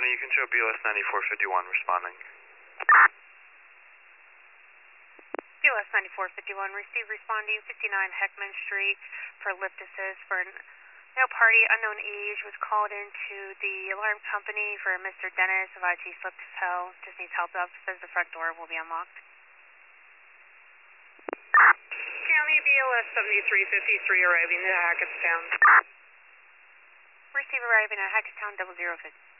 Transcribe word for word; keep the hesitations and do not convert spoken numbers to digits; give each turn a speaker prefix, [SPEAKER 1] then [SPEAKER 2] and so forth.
[SPEAKER 1] County, you can show B L S ninety-four fifty-one responding.
[SPEAKER 2] B L S ninety-four fifty-one, receive responding fifty-nine Heckman Street for lift assist for no party, unknown age, was called into the alarm company for Mister Dennis of I T slipped his hell. Just needs help up, says the front door will be unlocked.
[SPEAKER 3] County B L S seventy-three fifty-three arriving at Hackettstown.
[SPEAKER 2] Receive arriving at Hackettstown double zero fifty.